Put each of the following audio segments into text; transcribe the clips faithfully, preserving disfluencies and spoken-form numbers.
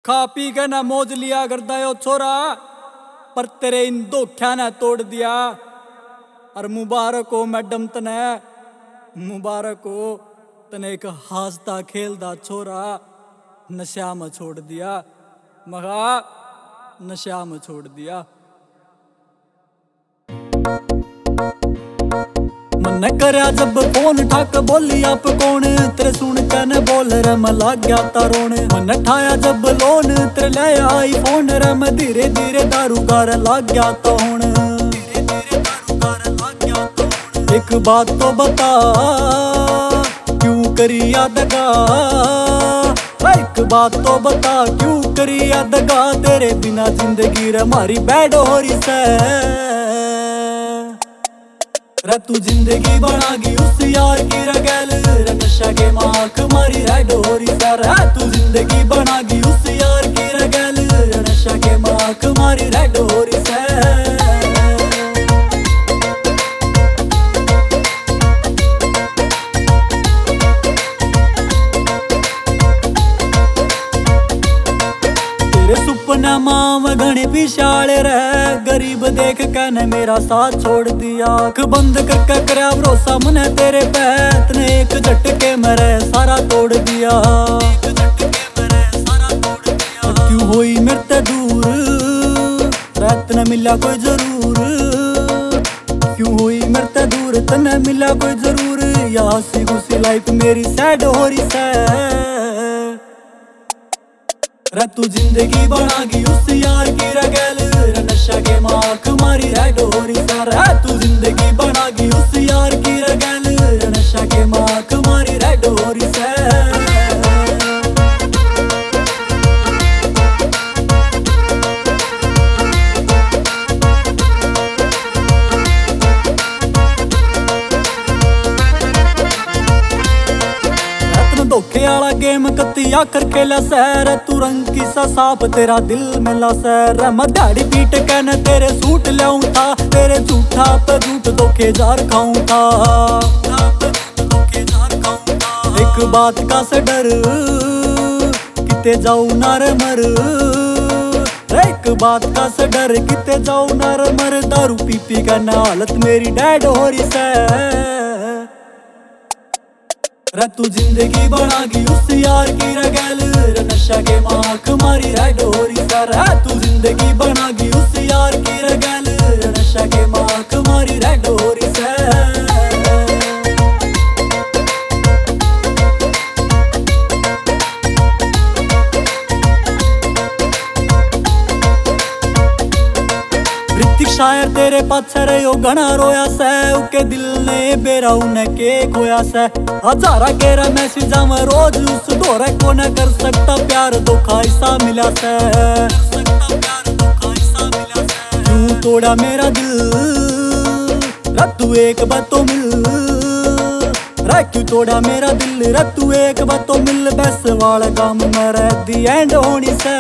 खा पी के ना मौज लिया करता है ओ छोरा, पर तेरे इन धोख्या ने तोड़ दिया। और मुबारक हो मैडम तने, मुबारक हो तने एक हासता खेलदा छोरा नशा में छोड़ दिया। मगा नशा में छोड़ दिया। मन करया जब फोन ठाक बोली आप कौन, तेरे सुन के न बोल रे मैं लाग गया तारोन। मन ठाया जब लोन तेरे ले आई फोन रे, मैं धीरे धीरे दारू गार लाग गया तो हुन। एक बात तो बता क्यों करी दगा, एक बात तो बता क्यों करी दगा। तेरे बिना जिंदगी रे मारी बैड हो रही से रे, तू जिंदगी बनागी उस यार की रगैल रे, नशा के माख मारी रेड हो रही से रे। तू जिंदगी बनागी उस यार की रगैल रे, नशा के माख मारी रेड हो रही से। सुपना माम घने पिछाड़े रह, गरीब देख के ने मेरा साथ छोड़ दिया। आँख बंद करके करया भरोसा मने तेरे पे, तने एक झटके मेरे सारा तोड़ दिया। क्यों होई मेरे ते दूर रात न मिला कोई जरूर, क्यों होई मेरे ते दूर तने मिला कोई जरूर। या हंसी खुशी लाइफ मेरी सैड हो रही से रे, तू जिंदगी बनागी उस यार की रगैल रे, नशा के माख मारी रेड हो रही से रे। तू जिंदगी बनागी उस यार की रगैल रे, नशा के माख मारी रेड हो रही से। धोखे वाला गेम कत्ती आखर खेला सैर, तू रंग की सा साफ तेरा दिल मिला सैर। मैं दाढ़ी पीट के न तेरे सूट लाऊं था, तेरे झूठा पे झूठ धोखे जार खाऊं था। एक बात का से डर किते जाऊं नार मर, एक बात का से डर किते जाऊं नार मर। दारू पी पी के न हालत मेरी डैड हो रही से रे, तू जिंदगी बनागी उस यार की रगैल रे, नशा के माख मारी रेड हो रही से रे। तू जिंदगी बनागी उस यार की रगैल रे, नशा के माख मारी रेड हो रही से। शायर तेरे पाछे रहो घना रोया से, उके दिल ने बेरा उन्हें के खोया से। हजारा केरा मैसेजा में रोज उस दौरे को न कर सकता प्यार, धोखा ऐसा मिला से। क्यों तोड़ा मेरा दिल रे, तू एक बात तो मिल रे। क्यों तोड़ा मेरा दिल रे, तू एक बात तो मिल। बस वाला काम में रह दी एंड होनी से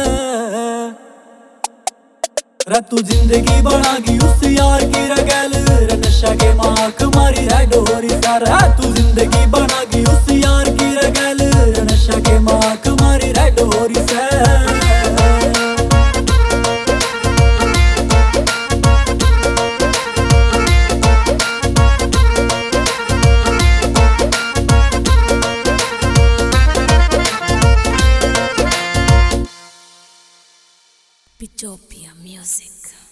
रे, तू जिंदगी बनागी उस यार की रगैल रे, नशा के माख मारी रेड हो रही से रे। तू जिंदगी बनागी उस यार की रगैल रे, नशा के माख मारी रेड हो रही से। Pitopia Music.